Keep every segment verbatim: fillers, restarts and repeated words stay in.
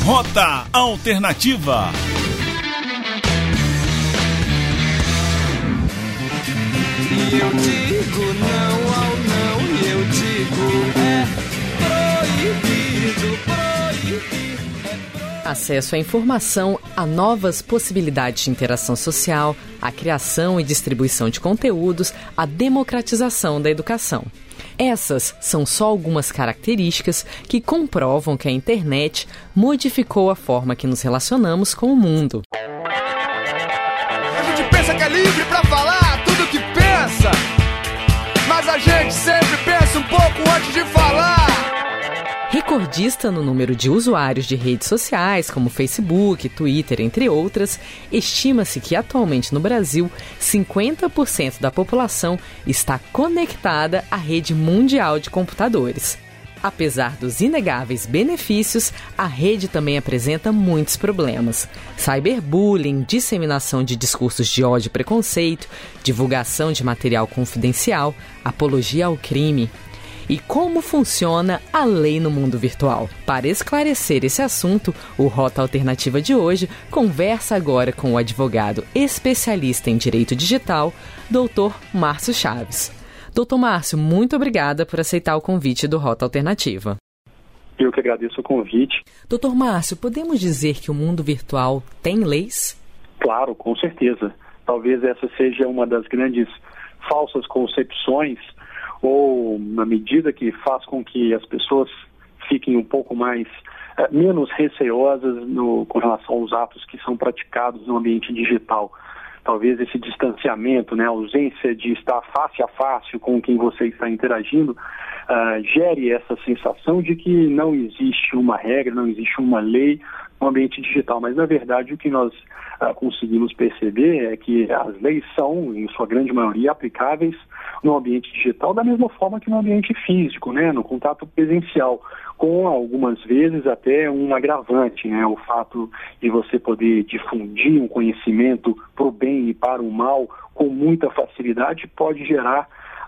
Rota Alternativa. Eu digo não ao não, eu digo é proibido, proibido, é proibido. Acesso à informação, a novas possibilidades de interação social, a criação e distribuição de conteúdos, a democratização da educação. Essas são só algumas características que comprovam que a internet modificou a forma que nos relacionamos com o mundo. A gente pensa que é livre pra falar tudo que pensa, mas a gente sempre pensa um pouco antes de falar. Recordista no número de usuários de redes sociais, como Facebook, Twitter, entre outras, estima-se que atualmente no Brasil, cinquenta por cento da população está conectada à rede mundial de computadores. Apesar dos inegáveis benefícios, a rede também apresenta muitos problemas. Cyberbullying, disseminação de discursos de ódio e preconceito, divulgação de material confidencial, apologia ao crime. E como funciona a lei no mundo virtual? Para esclarecer esse assunto, o Rota Alternativa de hoje conversa agora com o advogado especialista em direito digital, doutor Márcio Chaves. doutor Márcio, muito obrigada por aceitar o convite do Rota Alternativa. Eu que agradeço o convite. doutor Márcio, podemos dizer que o mundo virtual tem leis? Claro, com certeza. Talvez essa seja uma das grandes falsas concepções, ou na medida que faz com que as pessoas fiquem um pouco mais, eh, menos receosas no, com relação aos atos que são praticados no ambiente digital. Talvez esse distanciamento, né, a ausência de estar face a face com quem você está interagindo, uh, gere essa sensação de que não existe uma regra, não existe uma lei no ambiente digital. Mas, na verdade, o que nós uh, conseguimos perceber é que as leis são, em sua grande maioria, aplicáveis no ambiente digital da mesma forma que no ambiente físico, né, no contato presencial, com algumas vezes até um agravante, né, o fato de você poder difundir um conhecimento para o bem e para o mal com muita facilidade pode gerar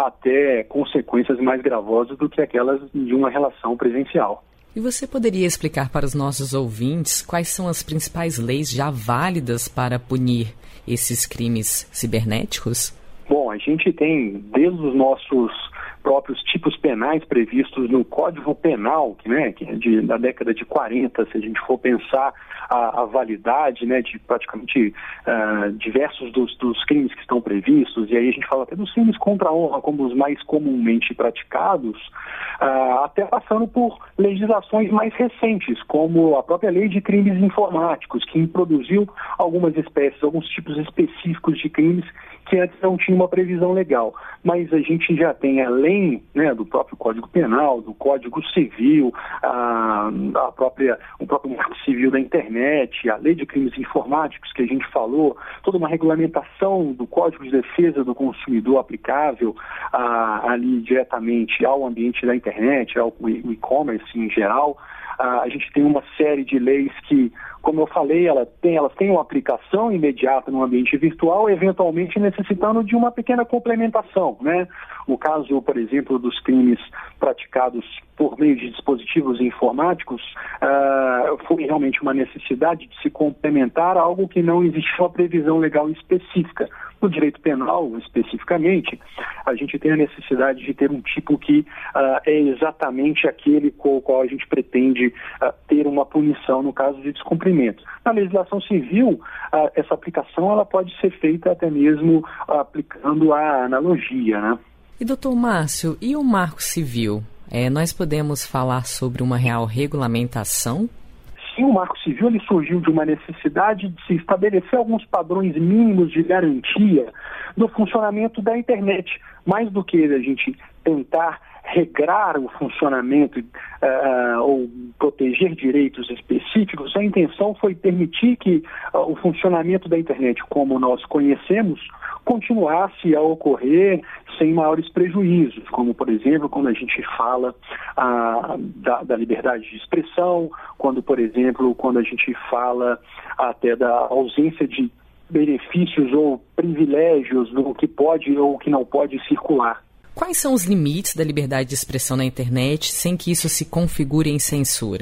até consequências mais gravosas do que aquelas de uma relação presencial. E você poderia explicar para os nossos ouvintes quais são as principais leis já válidas para punir esses crimes cibernéticos? Bom, a gente tem desde os nossos próprios tipos penais previstos no Código Penal, que, né, que é de, da década de quarenta, se a gente for pensar a, a validade, né, de praticamente uh, diversos dos, dos crimes que estão previstos, e aí a gente fala até dos crimes contra a honra como os mais comumente praticados, uh, até passando por legislações mais recentes, como a própria Lei de Crimes Informáticos, que introduziu algumas espécies, alguns tipos específicos de crimes que antes não tinha uma previsão legal. Mas a gente já tem, além, né, do próprio Código Penal, do Código Civil, a, a própria, o próprio Marco Civil da Internet, a Lei de Crimes Informáticos que a gente falou, toda uma regulamentação do Código de Defesa do Consumidor aplicável a, ali diretamente ao ambiente da internet, ao e-commerce em geral. Uh, a gente tem uma série de leis que, como eu falei, ela tem, elas têm uma aplicação imediata no ambiente virtual, eventualmente necessitando de uma pequena complementação, né? O caso, por exemplo, dos crimes praticados por meio de dispositivos informáticos, uh, foi realmente uma necessidade de se complementar algo que não existia uma previsão legal específica. No direito penal, especificamente, a gente tem a necessidade de ter um tipo que uh, é exatamente aquele com o qual a gente pretende uh, ter uma punição no caso de descumprimento. Na legislação civil, uh, essa aplicação ela pode ser feita até mesmo uh, aplicando a analogia, né? E, doutor Márcio, e o Marco Civil? É, nós podemos falar sobre uma real regulamentação? Sim, o Marco Civil ele surgiu de uma necessidade de se estabelecer alguns padrões mínimos de garantia no funcionamento da internet, mais do que a gente tentar regrar o funcionamento uh, ou proteger direitos específicos. A intenção foi permitir que uh, o funcionamento da internet, como nós conhecemos, continuasse a ocorrer sem maiores prejuízos, como, por exemplo, quando a gente fala ah, da, da liberdade de expressão, quando, por exemplo, quando a gente fala até da ausência de benefícios ou privilégios no que pode ou que não pode circular. Quais são os limites da liberdade de expressão na internet sem que isso se configure em censura?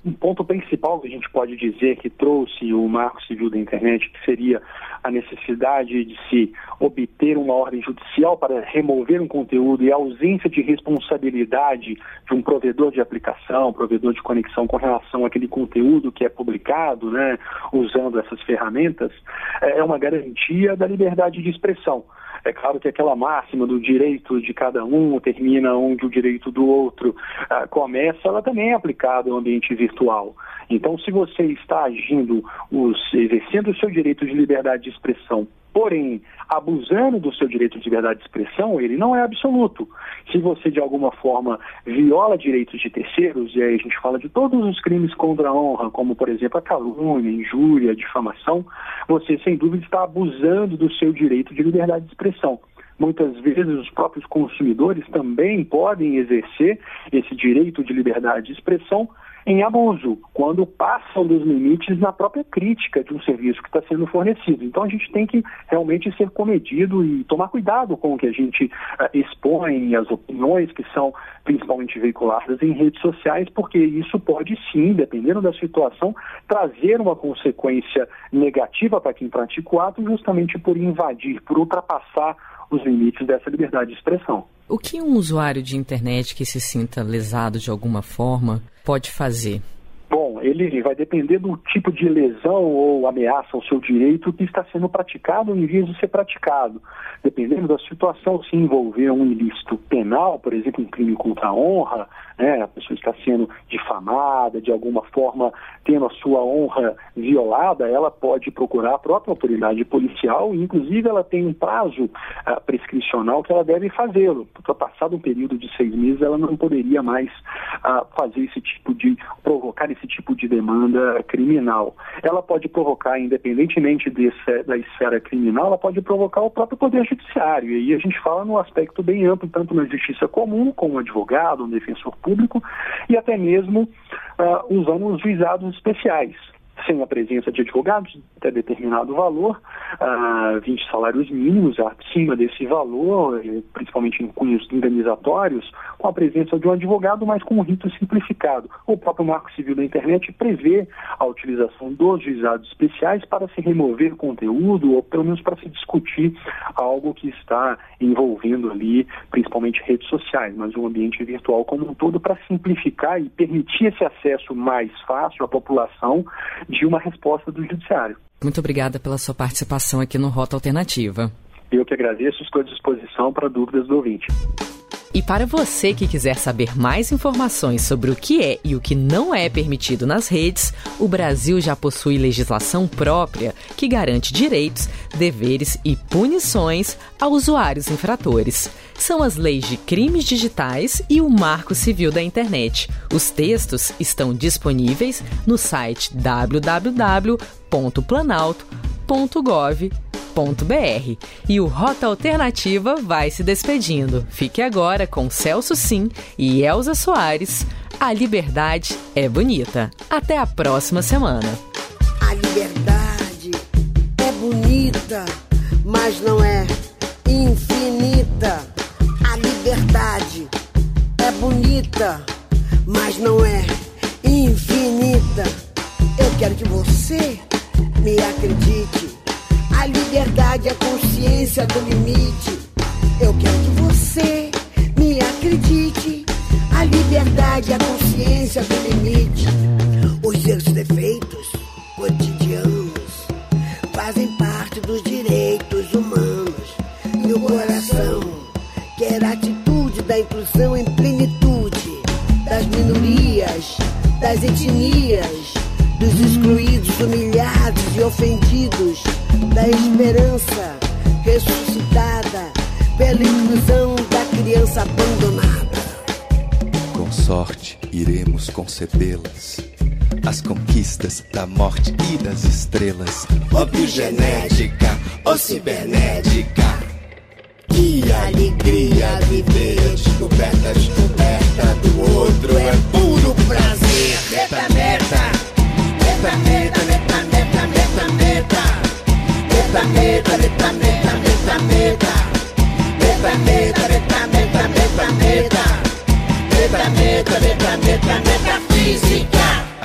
um ponto principal que a gente pode dizer que trouxe o Marco Civil da Internet, que seria a necessidade de se obter uma ordem judicial para remover um conteúdo e a ausência de responsabilidade de um provedor de aplicação, provedor de conexão com relação àquele conteúdo que é publicado, né, usando essas ferramentas, é uma garantia da liberdade de expressão. É claro que aquela máxima do direito de cada um termina onde o direito do outro uh, começa, ela também é aplicada no ambiente virtual. Então, se você está agindo, os, exercendo o seu direito de liberdade de expressão, porém abusando do seu direito de liberdade de expressão, ele não é absoluto. Se você, de alguma forma, viola direitos de terceiros, e aí a gente fala de todos os crimes contra a honra, como, por exemplo, a calúnia, a injúria, a difamação, você, sem dúvida, está abusando do seu direito de liberdade de expressão. Muitas vezes os próprios consumidores também podem exercer esse direito de liberdade de expressão em abuso, quando passam dos limites na própria crítica de um serviço que está sendo fornecido. Então a gente tem que realmente ser comedido e tomar cuidado com o que a gente uh, expõe, as opiniões que são principalmente veiculadas em redes sociais, porque isso pode sim, dependendo da situação, trazer uma consequência negativa para quem pratica o ato, justamente por invadir, por ultrapassar os limites dessa liberdade de expressão. O que um usuário de internet que se sinta lesado de alguma forma pode fazer? Bom, ele vai depender do tipo de lesão ou ameaça ao seu direito que está sendo praticado ou em vias de ser praticado. Dependendo da situação, se envolver um ilícito penal, por exemplo, um crime contra a honra, né, a pessoa está sendo difamada, de alguma forma tendo a sua honra violada, ela pode procurar a própria autoridade policial e, inclusive, ela tem um prazo uh, prescricional que ela deve fazê-lo. Passado um período de seis meses, ela não poderia mais uh, fazer esse tipo de, provocar esse tipo de demanda criminal. Ela pode provocar, independentemente desse, da esfera criminal, ela pode provocar o próprio Poder Judiciário. E aí a gente fala num aspecto bem amplo, tanto na justiça comum, como um advogado, um defensor público, e até mesmo uh, usando os juizados especiais. Sem a presença de advogados, até determinado valor, uh, vinte salários mínimos, acima desse valor, principalmente em cunhos indenizatórios, com a presença de um advogado, mas com um rito simplificado. O próprio Marco Civil da Internet prevê a utilização dos juizados especiais para se remover conteúdo, ou pelo menos para se discutir algo que está envolvendo ali, principalmente redes sociais, mas o ambiente virtual como um todo, para simplificar e permitir esse acesso mais fácil à população de uma resposta do Judiciário. Muito obrigada pela sua participação aqui no Rota Alternativa. Eu que agradeço, estou à disposição para dúvidas do ouvinte. E para você que quiser saber mais informações sobre o que é e o que não é permitido nas redes, o Brasil já possui legislação própria que garante direitos, deveres e punições a usuários infratores. São as leis de crimes digitais e o Marco Civil da Internet. Os textos estão disponíveis no site w w w ponto planalto ponto gov ponto b r. E o Rota Alternativa vai se despedindo. Fique agora com Celso Sim e Elza Soares. A liberdade é bonita. Até a próxima semana. A liberdade é bonita, mas não é infinita. A liberdade é bonita, mas não é infinita. Eu quero que você me acredite. A liberdade é a consciência do limite. Eu quero que você me acredite. A liberdade é a consciência do limite. Os seus defeitos cotidianos fazem parte dos direitos humanos. E o coração quer a atitude da inclusão em plenitude, das minorias, das etnias, dos excluídos, humilhados e ofendidos, da esperança ressuscitada pela inclusão da criança abandonada. Com sorte iremos concebê-las, as conquistas da morte e das estrelas, ou biogenética ou cibernética. Que alegria viver a descoberta, a descoberta do outro é puro prazer. Meta, meta. Meta, meta, meta, meta, meta, meta. Meta, meta, meta, meta, meta, meta. Meta, meta, meta, meta, meta, meta. Meta, meta, meta, meta, meta, física.